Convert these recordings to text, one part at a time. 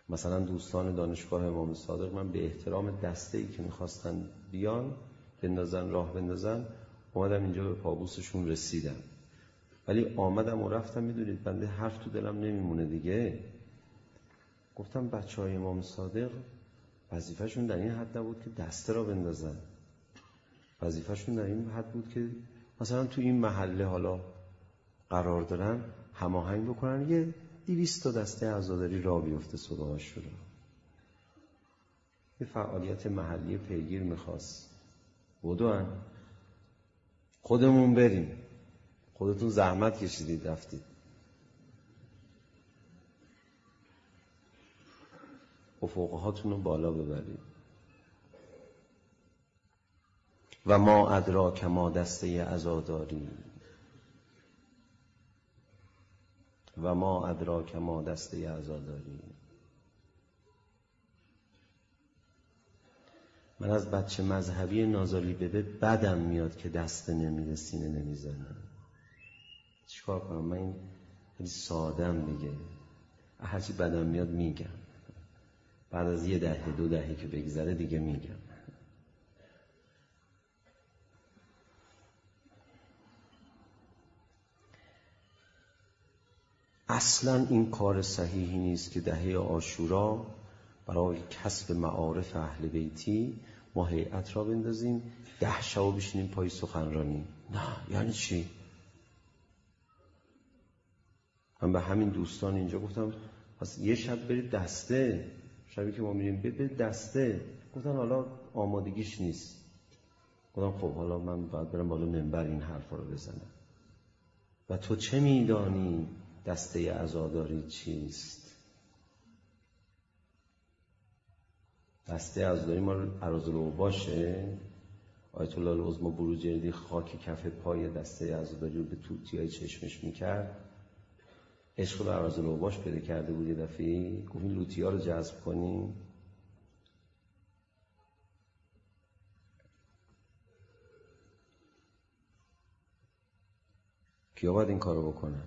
مثلا دوستان دانشگاه امام صادق، من به احترام دسته‌ای که می‌خواستن بیان بندازن راه بندازن، اومدم اینجا به پابوسشون رسیدم. ولی آمدم و رفتم، میدونید بنده حرف تو دلم نمیمونه دیگه. گفتم بچه‌های امام صادق وظیفه‌شون در این حد نبود که دسته را بندازن، وظیفه‌شون در این حد بود که مثلا تو این محله حالا قرار دارن هماهنگ بکنن یه 200 تا دسته عزاداری را بیفته صداش شده. یه فعالیت محلی پیگیر میخواست. بدوان خودمون بریم، خودتون زحمت کشیدید رفتید. افقهاتون رو بالا ببرید. و ما ادراک ما دسته عزاداری، و ما ادراک ما دسته عزاداری. من از بچه مذهبی نازلی بده بدم میاد که دسته نمیده، سینه نمیزنه. چیکار کنم؟ من این خیلی سادم دیگه، هرچی بدم میاد میگم، بعد از 1 دهه 2 دهه که بگذره دیگه میگم. اصلا این کار صحیحی نیست که دهه عاشورا برای کسب معارف اهل بیتی ما هیئت را بندازیم 10 شب بشینیم پای سخنرانی. نه، یعنی چی؟ من به همین دوستان اینجا گفتم پس یه شب برید دسته، شبی که ما میریم برید دسته. گفتن حالا آمادگیش نیست. گفتم خب حالا من باید برم بالا منبر این حرفا رو بزنم. و تو چه میدانی دسته عزاداری چیست؟ دسته عزاداری ما اراذالاوباشه. آیت الله العظمی بروجردی خاک کف پای دسته عزاداری رو به توتیای چشمش میکرد. عشق به اراذالاوباش پیدا کرده بود. یه دفعه گفت این لوتیا رو جذب کنیم. کیا باید این کارو بکنن؟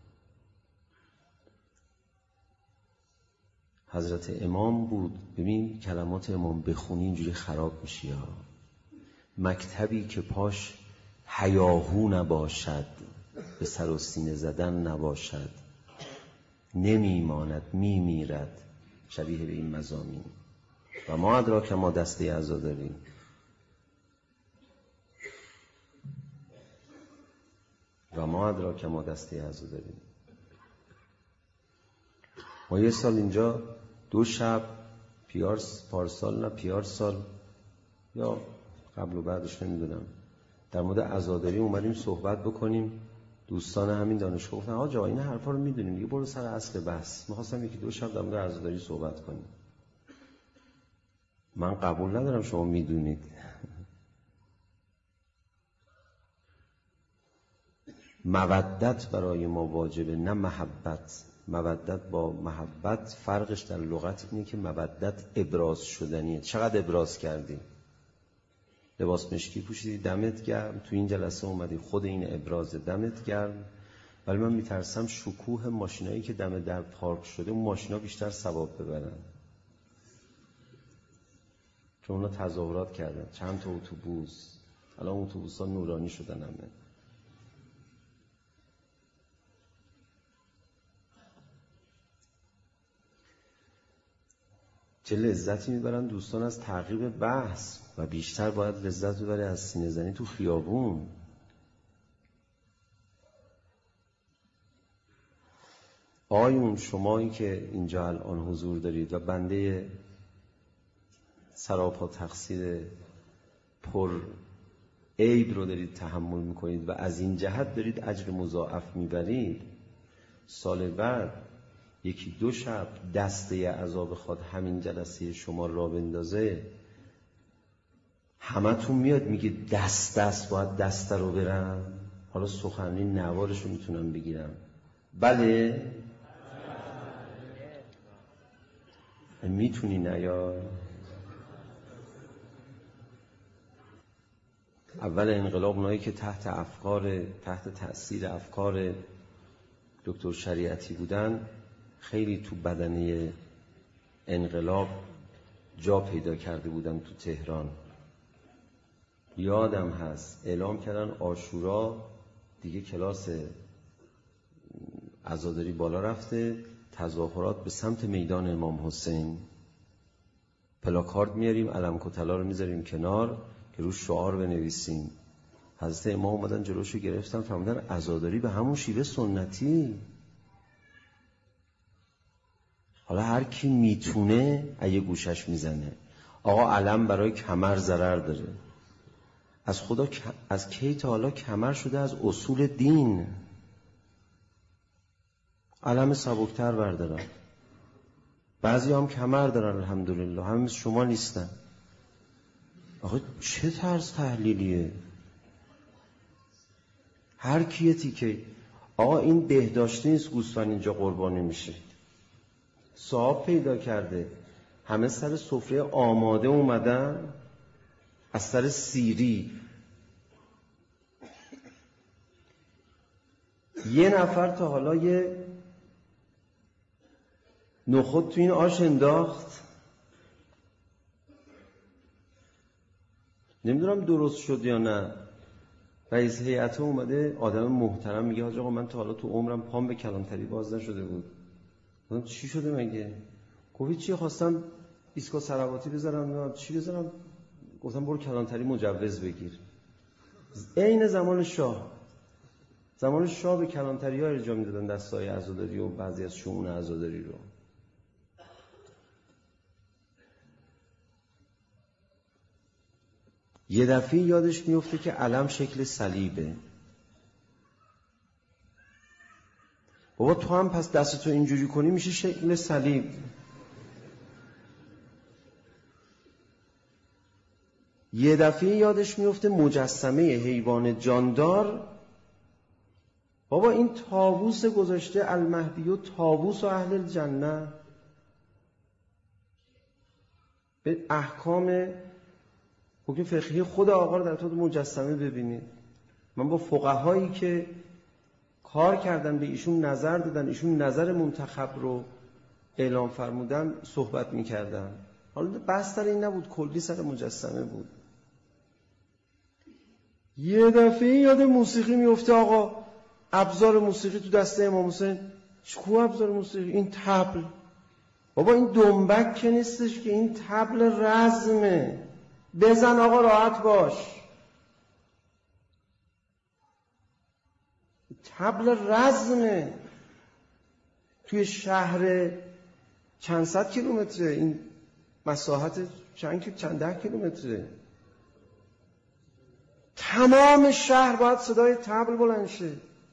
حضرت امام بود. ببین کلمات امام بخونی اینجوری خراب میشی ها. مکتبی که پاش هیاهو نباشد، به سر و سینه زدن نباشد، نمیماند میمیرد. شبیه به این مضامین. و ما ادراک ما دسته عزاداری. و ما ادراک ما دسته عزاداری. ما یه سال اینجا 2 شب پارسال نه پیارسال یا قبل و بعدش نمیدونم در مورد عزاداری اومدیم صحبت بکنیم. دوستان همین دانشگاه گفتن آقا این حرفا رو میدونیم دیگه، برو سر اصل بحث. می‌خواستم 1-2 شب در مورد عزاداری صحبت کنیم. من قبول ندارم شما میدونید. مودت برای ما واجبه، نه محبت. مودت با محبت فرقش در لغت اینه که مودت ابراز شدنیه. چقدر ابراز کردی؟ لباس مشکی پوشیدی دمت گرم، تو این جلسه اومدی خود این ابراز دمت گرم. ولی من میترسم شکوه ماشینایی که دم در پارک شده اون ماشینا بیشتر ثواب ببرن، چون اونا تظاهرات کردن. چند تا اتوبوس، الان اتوبوس‌ها نورانی شدن همه. چه لذتی میبرن دوستان از تعقیب بحث و بیشتر باید لذت ببره از سینه زنی تو خیابون. آیون شمایی که اینجا الان حضور دارید و بنده سراپا تقصیر پر عیب رو دارید تحمل میکنید و از این جهت دارید اجر مضاعف میبرید، سال بعد 1-2 شب دسته عذاب خواد همین جلسه شما را بندازه، همه تون میاد میگه دست باید دسته رو برم. حالا سخنرانی نوارش رو میتونم بگیرم. بله میتونی نیا. اول انقلاب اونایی که تحت تأثیر افکار دکتر شریعتی بودن خیلی تو بدنه انقلاب جا پیدا کرده بودم تو تهران. یادم هست اعلام کردن عاشورا دیگه کلاس عزاداری بالا رفته، تظاهرات به سمت میدان امام حسین، پلاکارد میاریم، علم کتلا رو میذاریم کنار که روش شعار بنویسیم. حضرت امام اومدن جلوشو گرفتن، فرمودن عزاداری به همون شیوه سنتی. حالا هر کی میتونه اگه گوشش میزنه. آقا علم برای کمر ضرر داره. از خدا از کی تا حالا کمر شده از اصول دین. علم سبکتر بردارن. بعضی هم کمر دارن الحمدلله، همه مثل شما نیستن. آقا چه طرز تحلیلیه؟ هر کیتی که آقا این بهداشتی نیست گوسفند اینجا قربانی میشه، صاحب پیدا کرده، همه سر سفره آماده اومدن، از سر سیری یه نفر تا حالا یه نخود تو این آش انداخت؟ نمیدونم درست شد یا نه. رئیس هیئت اومده، آدم محترم، میگه حاج آقا من تا حالا تو عمرم پام به کلانتری باز نشده بود. گفتم چی شده مگه؟ گفت چی، خواستم ایستگاه صلواتی بذارم، چی بذارم؟ گفتم برو کلانتری مجوز بگیر. عین زمان شاه به کلانتری ها ارجاع میدادن، دستای عزاداری و بعضی از شؤون عزاداری رو. یه دفعه یادش میفته که علم شکل صلیبه. بابا تو هم پس دستتو اینجوری کنی میشه شکل صلیب. یه دفعه یادش میفته مجسمه حیوان جاندار. بابا این طاووس گذاشته المهدی و طاووس و اهل الجنه. به احکام حکم فقهی خود آقا رو در طور مجسمه ببینید. من با فقهایی که کار کردن به ایشون نظر دادن، ایشون نظر منتخب رو اعلام فرمودن صحبت میکردن. حالا بحث سر این نبود، کلی سر مجسمه بود. یه دفعه یاد موسیقی میفته. آقا ابزار موسیقی تو دسته امام حسین، چکو ابزار موسیقی؟ این طبل. بابا این دنبک که نیستش که، این طبل رزمه. بزن آقا راحت باش. طبل رزمه. توی شهر چند صد کیلومتره، این مساحت چند ده کیلومتره، تمام شهر باید صدای طبل بلند شه.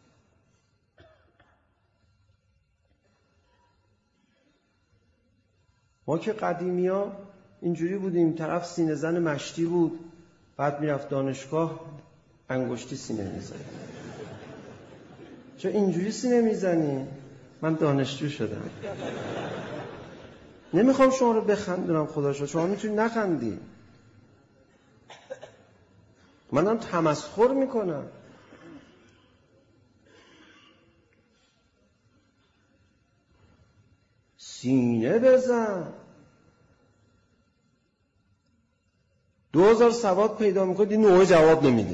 ما که قدیمی ها اینجوری بودیم، طرف سینه زن مشتی بود، بعد میرفت دانشگاه انگشتی سینه میزنی. چه اینجوری سینه میزنی؟ من دانشجو شدم. نمیخوام شما رو بخندونم، خداشو شما میتونی نخندی. من دارم تمسخر میکنم. سینه بزن. 2000 سواد پیدا میکنی، نوع جواب نمیده.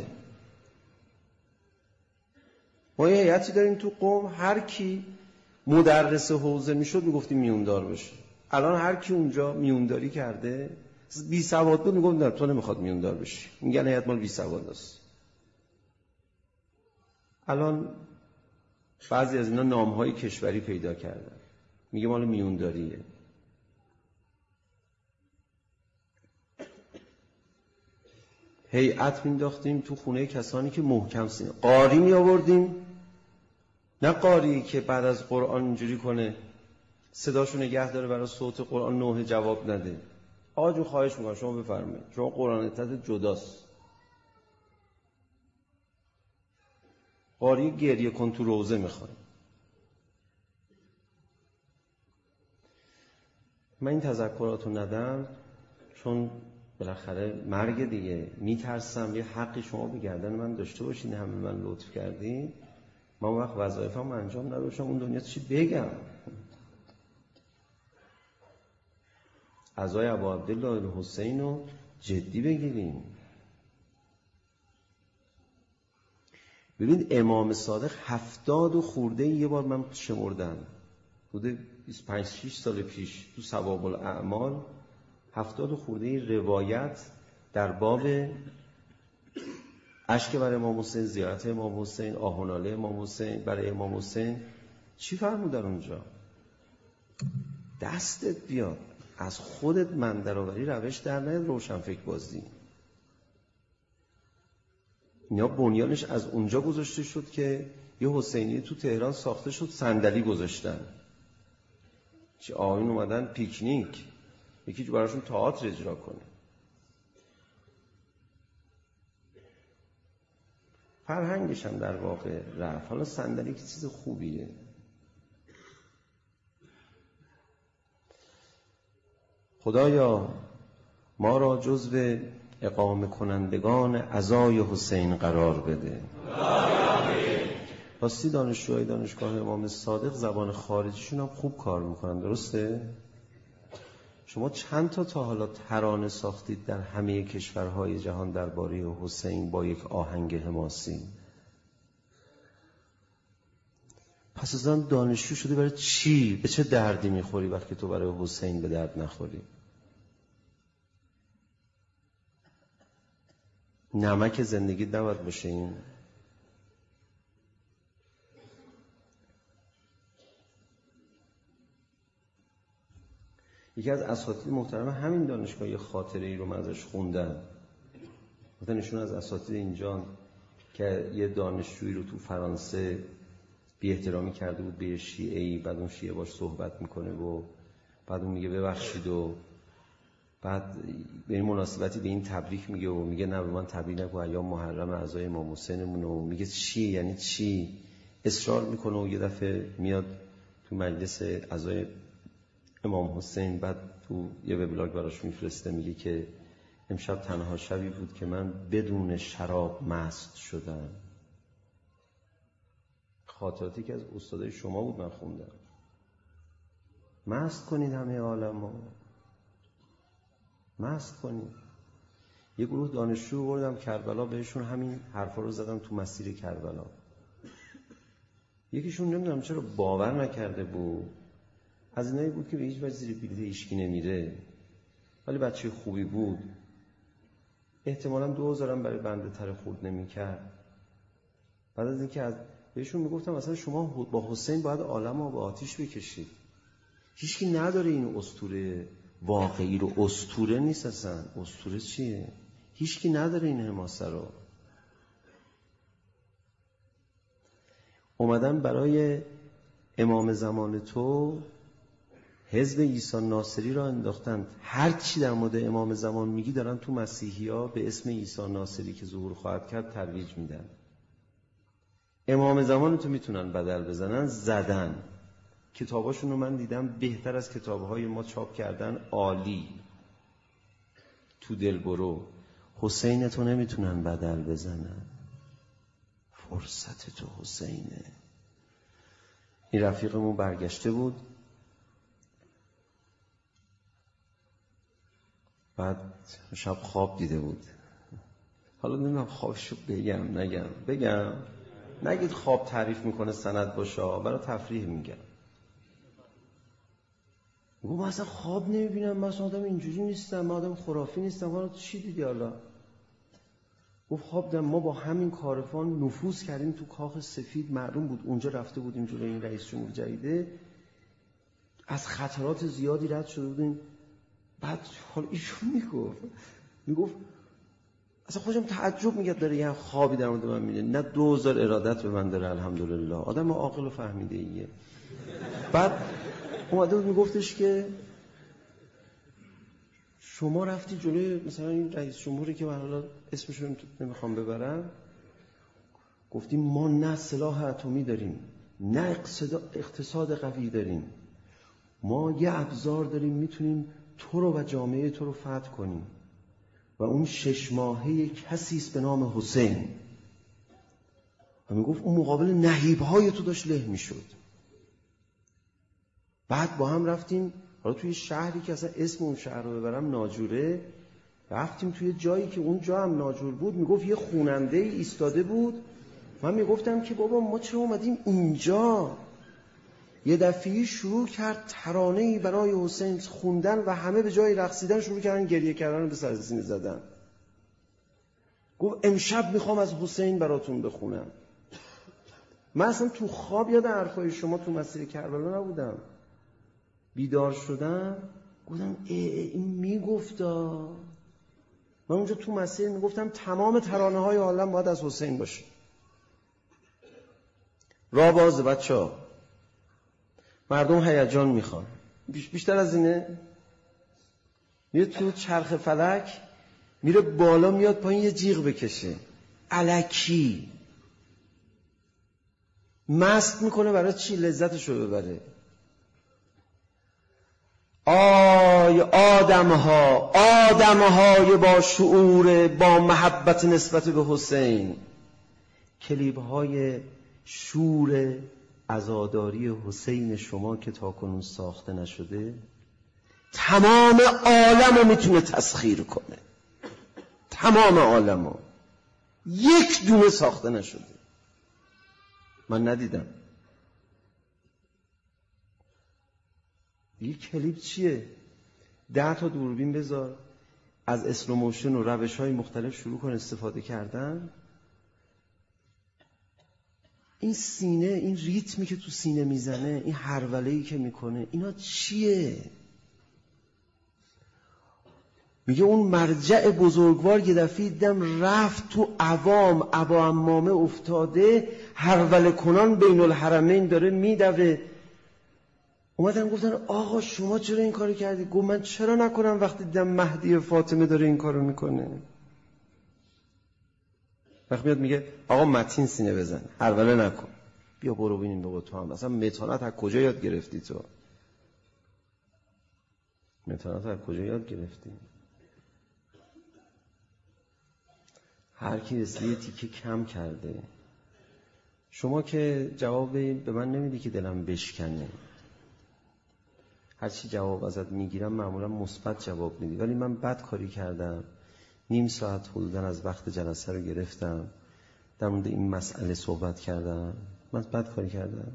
ما یه هیئتی داریم تو قوم، هر کی مدرس حوزه میشد میگفتیم میوندار بشه. الان هر کی اونجا میونداری کرده، بی سواد بود میگفت نه تو نمیخواد میوندار بشی، میگن هیئت مال بی سواد است. الان بعضی از اینا نامهای کشوری پیدا کردن، میگه مال میونداریه. هیئت مینداختیم تو خونه کسانی که محکم سینه، قاری می آوردیم، نه قاری که بعد از قرآن اینجوری کنه صداشو نگه داره برای صوت قرآن نوح جواب نده. آقا جون خواهش میکنم شما بفرمایید، شما قرآن تحت جداست. قاری گریه کن تو روزه میخواد. من این تذکراتو ندم چون بالاخره مرگ دیگه، میترسم یه حقی شما به گردن من داشته باشین، همه من لطف کردین، من وقت وظایفم انجام نداشتم، اون دنیا چی بگم. عزای ابا عبدالله الحسین رو جدی بگیریم. ببین امام صادق 70 و خورده یه بار من شمردم، بوده 25-6 سال پیش تو ثواب الاعمال، 70 و خورده روایت در باب اشک برای امام حسین، زیارت امام حسین، آهناله امام حسین برای امام حسین. چی فرمودن اونجا؟ دستت بیاد، از خودت من درآوری روش در نیاد، روشن فکر بازی. اینا بنیانش از اونجا گذاشته شد که یه حسینی تو تهران ساخته شد، صندلی گذاشتن، چه آقایون اومدن پیکنیک، یکی براشون تئاتر اجرا کنه. فرهنگش هم در واقع رفت. حالا صندلی که چیز خوبیه. خدایا ما را جزو اقامه کنندگان عزای حسین قرار بده. راستی دانشجوهای دانشگاه امام صادق زبان خارجیشون هم خوب کار میکنن، درسته؟ شما چند تا حالا ترانه ساختید در همه کشورهای جهان درباره حسین با یک آهنگ حماسی؟ پس از آن دانشجو شده برای چی؟ به چه دردی میخوری وقتی تو برای حسین به درد نخوری؟ نمک زندگی نباید باشه این. یکی از اساتید محترم همین دانشگاه یه خاطره ای رو من ازش خوندم. گفتن ایشون از اساتید اینجان که یه دانشجویی رو تو فرانسه بی احترامی کرده بود به شیعه‌ای، بعد اون شیعه باش صحبت میکنه و بعد اون میگه ببخشید و بعد به این مناسبتی به این تبریک میگه و میگه نه به من تبریک نگو، ایام محرم اعزای امام حسینمون. و میگه چی؟ یعنی چی؟ اصرار میکنه و یه دفعه میاد تو مجلس اعزای امام حسین، بعد تو یه وبلاگ براش میفرسته، میگه که امشب تنها شبی بود که من بدون شراب مست شدم. خاطراتی که از استادای شما بود من خوندم. مست کنید همه عالمو، مست کنید. یه گروه دانشجو بردم کربلا، بهشون همین حرفا رو زدم تو مسیر کربلا. یکیشون نمیدونم چرا باور نکرده بود، از اینایی بود که به هیچ وجه زیر بلیط هیچکی نمیره، ولی بچه خوبی بود، احتمالاً 2000 هم برای بنده تره خورد نمیکرد. بعد از اینکه بهشون میگفتم مثلا شما با حسین باید عالمو با آتیش بکشید، هیچکی نداره این اسطوره واقعی رو. اسطوره نیست اصلا. اسطوره چیه؟ هیچکی نداره این حماسه رو. اومدن برای امام زمان تو حزب عیسی ناصری را انداختند. هر چی در مورد امام زمان میگی دارن تو مسیحی‌ها به اسم عیسی ناصری که ظهور خواهد کرد ترویج میدن. امام زمان تو میتونن بدل بزنن، زدن. کتاباشون رو من دیدم بهتر از کتابهای ما چاپ کردن، عالی. تو دل برو. حسین تو نمیتونن بدل بزنن، فرصت تو حسینه. این رفیقمون برگشته بود، بعد شب خواب دیده بود. حالا نمیدونم خوابشو بگم نگید خواب تعریف میکنه سند باشه، برای تفریح میگم. گفت من اصلا خواب نمیبینم، من اصلا آدم اینجوری نیستم، من آدم خرافی نیستم. حالا چی دیدی حالا؟ گفت خواب دیدم ما با همین کارفان نفوذ کردیم تو کاخ سفید، معلوم بود اونجا رفته بودیم جلوی این رئیس جمهور جدیده، از خطرات زیادی رد شده بودیم. بعد حالا ایشون میگفت اصلا خودم تعجب میگرد داره یه خوابی در مورد من میده، نه 2000 ارادت به من داره الحمدلله، آدم عاقل و فهمیده ایه. بعد اومده بود میگفتش که شما رفتی جلوی مثلا این رئیس جمهوری که من حالا اسمش رو نمیخوام ببرم، گفتیم ما نه سلاح اتمی داریم، نه اقتصاد قوی داریم، ما یه ابزار داریم میتونیم تو رو و جامعه تو رو فتح کنیم و اون 6 ماهه کسی است به نام حسین. و میگفت اون مقابل نهیب‌های تو داشت له میشد. بعد با هم رفتیم حالا توی شهری که اصلا اسم اون شهر رو ببرم ناجوره، رفتیم توی جایی که اون جا هم ناجور بود، میگفت یه خوننده ایستاده بود. من میگفتم که بابا ما چرا اومدیم اینجا؟ یه دفعه شروع کرد ترانه‌ای برای حسین خوندن و همه به جای رقصیدن شروع کردن گریه کردن و به سر سینه زدن. گفت امشب میخوام از حسین براتون بخونم. من اصلا تو خواب یاد حرفای شما تو مسیر کربلا نبودم. بیدار شدم گفتم این میگفتا. من اونجا تو مسیر میگفتم تمام ترانه های عالم باید از حسین باشه. راه بازه بچه‌ها، مردم هیجان میخوان. بیشتر از اینه؟ میره تو چرخ فلک، میره بالا میاد پایین یه جیغ بکشه الکی، مست میکنه. برای چی؟ لذتشو ببره. آی آدمهای با شعور، با محبت نسبت به حسین، کلیب‌های شور عزاداری حسین شما که تاکنون ساخته نشده، تمام عالمو میتونه تسخیر کنه. تمام عالمو. یک دونه ساخته نشده. من ندیدم. دیگه کلیپ چیه؟ 10 تا دوربین بذار، از اسلوموشن و روش‌های مختلف شروع کن استفاده کردن. این سینه، این ریتمی که تو سینه میزنه، این هروله‌ای که میکنه، اینا چیه؟ میگه اون مرجع بزرگوار یه دفعه دیدم رفت تو عوام، ابا عمامه افتاده، هروله کنان بین الحرمین داره میدوه. اومدن گفتن آقا شما چرا این کارو کردی؟ گفت من چرا نکنم وقتی دیدم مهدی فاطمه داره این کارو میکنه. وقت میاد میگه آقا متین سینه بزن، هروله نکن، بیا برو ببینیم بابا تو هم اصلا متانت از کجا یاد گرفتی؟ تو متانت از کجا یاد گرفتی؟ هر کی اصلی تیکه کم کرده. شما که جواب به من نمیدی که دلم بشکنه. هر چی جواب ازت میگیرم معمولا مثبت جواب میدی، ولی من بد کاری کردم. نیم ساعت حدوداً از وقت جلسه رو گرفتم، در مورد این مسئله صحبت کردم. من بد کاری کردم؟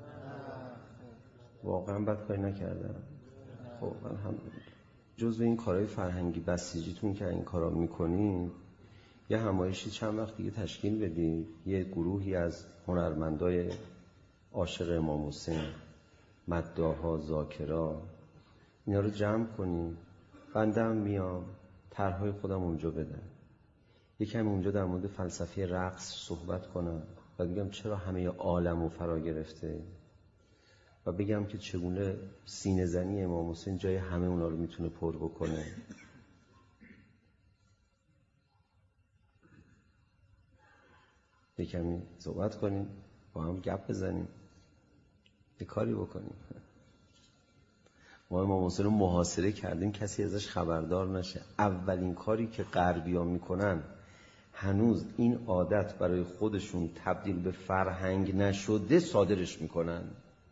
واقعا بد کاری نکردم. خب الحمدلله. جزو این کارهای فرهنگی بسیجیتون که این کارا میکنین، یه همایشی چند وقت دیگه تشکیل بدید، یه گروهی از هنرمندای عاشق امام حسین، مداحا، ذاکرا، اینا رو جمع کنیم. بنده هم میام طرحهای خودم اونجا بدم، یکم اونجا در مورد فلسفه رقص صحبت کنم و بگم چرا همه عالمو فرا گرفته و بگم که چگونه سینه زنی امام حسین جای همه اونا رو میتونه پر بکنه. یکمی صحبت کنیم، با هم گپ بزنیم، یه کاری بکنیم. ما امام حسین رو محاصره کردیم کسی ازش خبردار نشه. اولین کاری که غربی‌ها میکنن، هنوز این عادت برای خودشون تبدیل به فرهنگ نشده، صادرش میکنن.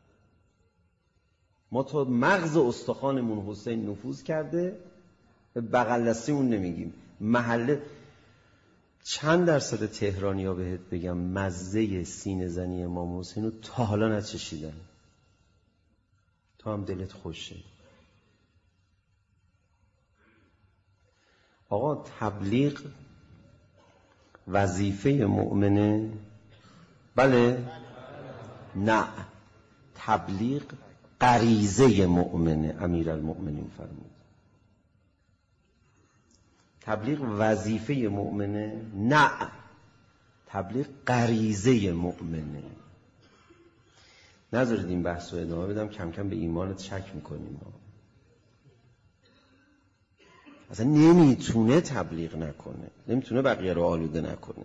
ما تا مغز استخوانمون حسین نفوذ کرده، به بغل دستیمون نمیگیم. محله چند درصد تهرانی‌ها بهت بگم مزه سینه زنی امام حسین رو تا حالا نچشیدن؟ تا هم دلت خوشه. آقا تبلیغ وظیفه مؤمنه؟ بله؟ نه، تبلیغ غریزه مؤمنه. امیرالمؤمنین فرمود تبلیغ وظیفه مؤمنه؟ نه، تبلیغ غریزه مؤمنه. نذارید این بحث رو ادامه بدم، کم کم به ایمانت شک میکنیم. اصلا نمیتونه تبلیغ نکنه، نمیتونه بقیه رو آلوده نکنه.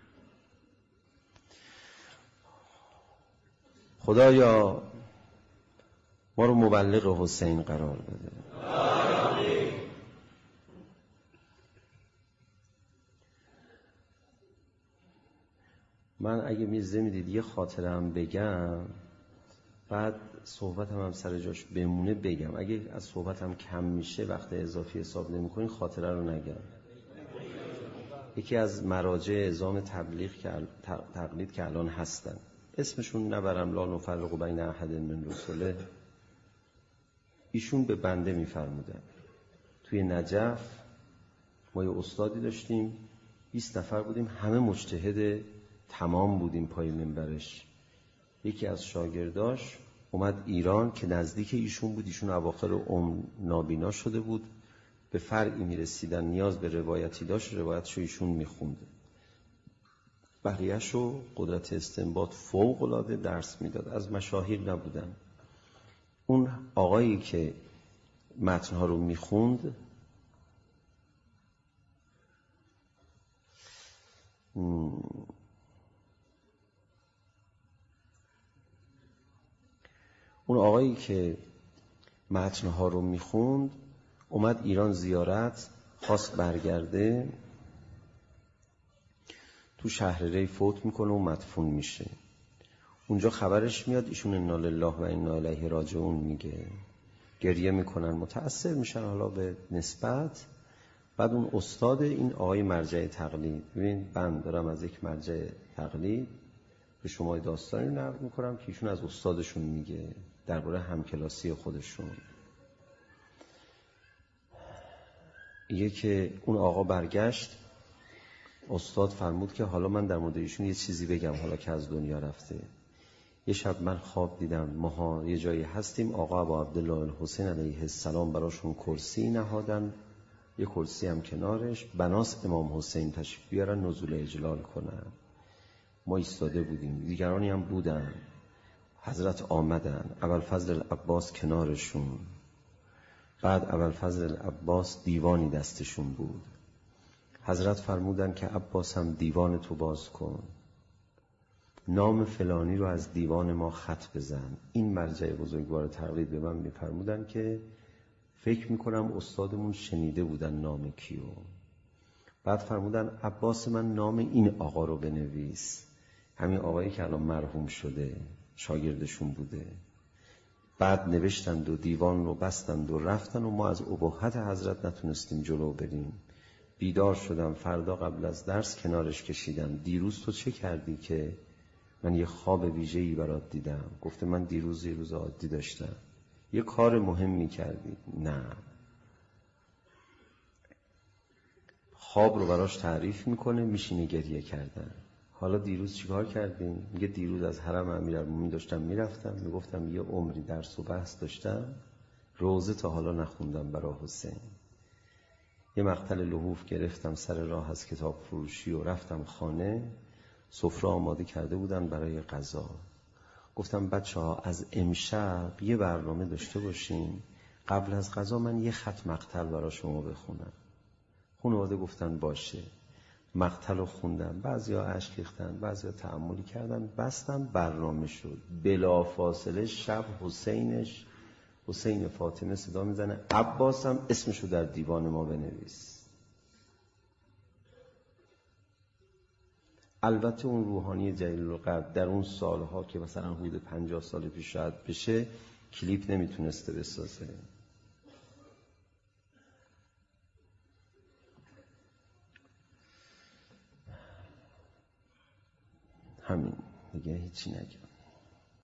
خدایا ما رو مبلغ حسین قرار بده. من اگه میزه میدید یه خاطره هم بگم، بعد صحبتم هم سر جاش بمونه بگم، اگه از صحبتم کم میشه وقت اضافی حساب نمی‌کنین خاطره رو نگم. یکی از مراجع اعزام تقلید که الان هستن، اسمشون نبرم، لا نفرق بین احد من رسله، ایشون به بنده میفرمودن توی نجف ما یه استادی داشتیم 20 نفر بودیم، همه مجتهد تمام بودیم پای منبرش. یکی از شاگرداش اومد ایران که نزدیک ایشون بود، ایشون اواخر عمر نابینا شده بود، به فرعی میرسیدن نیاز به روایتی داشت، روایتشو ایشون میخونده، بقیه‌شو قدرت استنباط فوق العاده درس میداد، از مشاهیر نبودن. اون آقایی که متنها رو میخوند اومد ایران زیارت، خواست برگرده، تو شهر ری فوت میکنه و مدفون میشه. اونجا خبرش میاد، ایشون انا لله و انا الیه راجعون میگه، گریه میکنن، متأثر میشن حالا به نسبت. بعد اون استاد این آقای مرجع تقلید، ببین بند دارم از یک مرجع تقلید به شما داستانی نقل میکنم که ایشون از استادشون میگه درباره همکلاسی خودشون. یه که اون آقا برگشت، استاد فرمود که حالا من در مورد ایشون یه چیزی بگم حالا که از دنیا رفته. یه شب من خواب دیدم ماها یه جایی هستیم، آقا ابو عبدالله الحسین علیه السلام براشون کرسی نهادن، یه کرسی هم کنارش، بناس امام حسین تشریف بیارن نزول اجلال کنن. ما ایستاده بودیم، دیگرانی هم بودن. حضرت آمدن، ابوالفضل العباس کنارشون، بعد ابوالفضل العباس دیوانی دستشون بود. حضرت فرمودن که عباس هم دیوان تو باز کن، نام فلانی رو از دیوان ما خط بزن. این مرجع بزرگوار تقلید به من میفرمودن که فکر میکنم استادمون شنیده بودن نام کیو. بعد فرمودن عباس من نام این آقا رو بنویس، همین آقایی که الان مرحوم شده شاگردشون بوده. بعد نوشتند و دیوان رو بستند و رفتن و ما از ابهت حضرت نتونستیم جلو بریم. بیدار شدم فردا قبل از درس کنارش کشیدم، دیروز تو چه کردی که من یه خواب ویژه‌ای برات دیدم؟ گفته من دیروز یه روز عادی داشتم. یه کار مهمی کردی؟ نه. خواب رو براش تعریف میکنه، میشینه گریه کردن. حالا دیروز چیکار کردیم؟ میگه دیروز از حرم امیرالمومنین داشتم میرفتم، میگفتم یه عمری درس و بحث داشتم، روزه تا حالا نخوندم برای حسین. یه مقتل لحوف گرفتم سر راه از کتاب فروشی و رفتم خانه، سفره آماده کرده بودن برای غذا. گفتم بچه‌ها از امشب یه برنامه داشته باشین، قبل از غذا من یه خط مقتل برای شما بخونم. خانواده گفتن باشه. مقتل رو خوندم، بعضیا اشک ریختن، بعضیا تأملی کردن، بستم، برنامه شد. بلا فاصله شب حسین فاطمه صدا میزنه عباسم اسمشو در دیوان ما بنویس. البته اون روحانی جلیل القدر در اون سالها که مثلا حدود 50 سال پیش شاید بشه کلیپ نمیتونسته بسازه. همین دیگه، هیچی نگم.